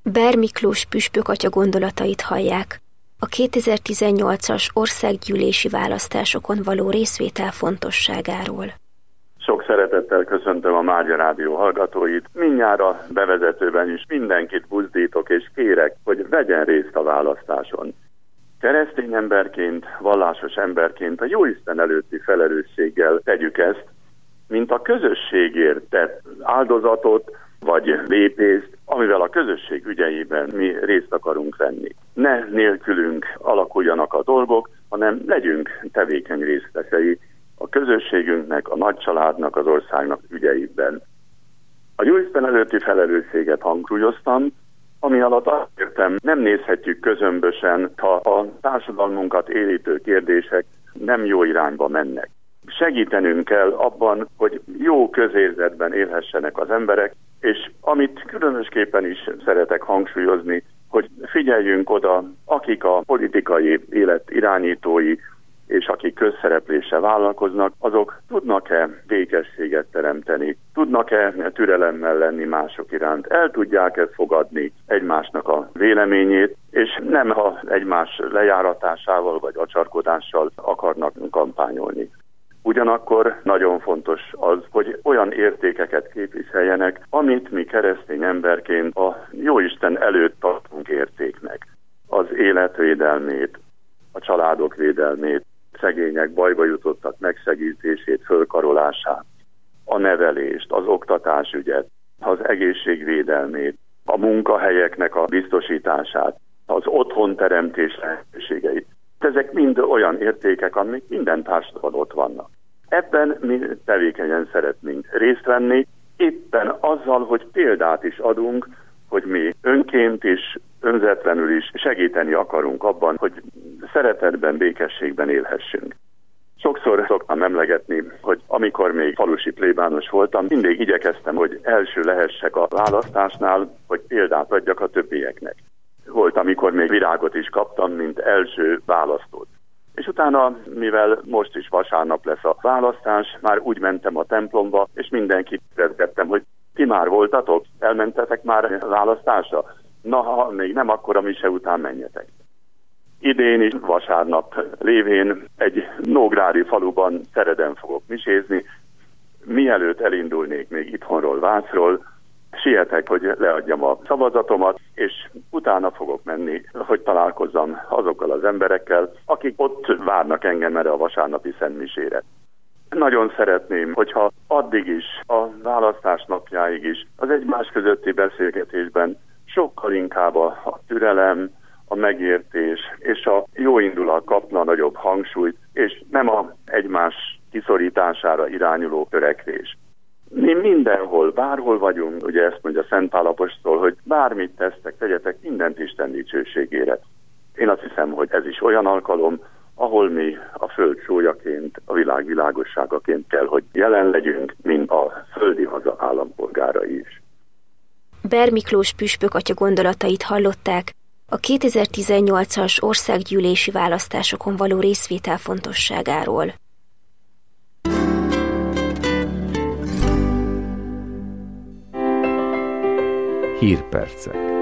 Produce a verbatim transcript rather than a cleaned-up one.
Ber Miklós püspök atya gondolatait hallják a kétezer-tizennyolcas országgyűlési választásokon való részvétel fontosságáról. Sok szeretettel köszöntöm a Mária Rádió hallgatóit. Mindnyára bevezetőben is mindenkit buzdítok és kérek, hogy vegyen részt a választáson. Keresztény emberként, vallásos emberként a Jóisten előtti felelősséggel tegyük ezt, mint a közösségért tett áldozatot vagy lépést, amivel a közösség ügyeiben mi részt akarunk venni. Ne nélkülünk alakuljanak a dolgok, hanem legyünk tevékeny részesei a közösségünknek, a nagycsaládnak, az országnak ügyeiben. A Jóisten előtti felelősséget hangsúlyoztam, ami alatt azt értem, nem nézhetjük közömbösen, ha a társadalmunkat érintő kérdések nem jó irányba mennek. Segítenünk kell abban, hogy jó közérzetben élhessenek az emberek, és amit különösképpen is szeretek hangsúlyozni, hogy figyeljünk oda, akik a politikai élet irányítói, és akik közszerepléssel vállalkoznak, azok tudnak-e békességet teremteni, tudnak-e türelemmel lenni mások iránt, el tudják-e fogadni egymásnak a véleményét, és nem ha egymás lejáratásával vagy acsarkodással akarnak kampányolni. Ugyanakkor nagyon fontos az, hogy olyan értékeket képviseljenek, amit mi keresztény emberként a Jóisten előtt tartunk értéknek. Az élet védelmét, a családok védelmét, szegények, bajba jutottak megsegítését, fölkarolását, a nevelést, az oktatásügyet, az egészségvédelmét, a munkahelyeknek a biztosítását, az otthonteremtés lehetőségeit. Ezek mind olyan értékek, amik minden társadalomban ott vannak. Ebben mi tevékenyen szeretnénk részt venni, éppen azzal, hogy példát is adunk, hogy mi önként is, önzetlenül is segíteni akarunk abban, hogy szeretetben, békességben élhessünk. Sokszor szoktam emlegetni, hogy amikor még falusi plébános voltam, mindig igyekeztem, hogy első lehessek a választásnál, hogy példát adjak a többieknek. Volt, amikor még virágot is kaptam, mint első választót. És utána, mivel most is vasárnap lesz a választás, már úgy mentem a templomba, és mindenkit kérdezgettem, hogy ti már voltatok? Elmentetek már választásra? Na, ha még nem, akkor a mise után menjetek. Idén is vasárnap lévén egy nógrádi faluban Szereden fogok misézni. Mielőtt elindulnék még itthonról, Vácról, sietek, hogy leadjam a szavazatomat, és utána fogok menni, hogy találkozzam azokkal az emberekkel, akik ott várnak engem erre a vasárnapi szentmisére. Nagyon szeretném, hogyha addig is, a választás napjáig is, az egymás közötti beszélgetésben sokkal inkább a, a türelem, a megértés és a jó indulat kapna nagyobb hangsúlyt, és nem a egymás kiszorítására irányuló törekvés. Mi mindenhol, bárhol vagyunk, ugye ezt mondja Szent Pál apostol, hogy bármit tesztek, tegyetek mindent Isten dicsőségére. Én azt hiszem, hogy ez is olyan alkalom, ahol mi a föld sójaként, a világ világosságaként kell, hogy jelen legyünk, mint a földi haza állampolgárai is. Ber Miklós püspök atya gondolatait hallották a kétezer-tizennyolcas országgyűlési választásokon való részvétel fontosságáról. Hírpercek.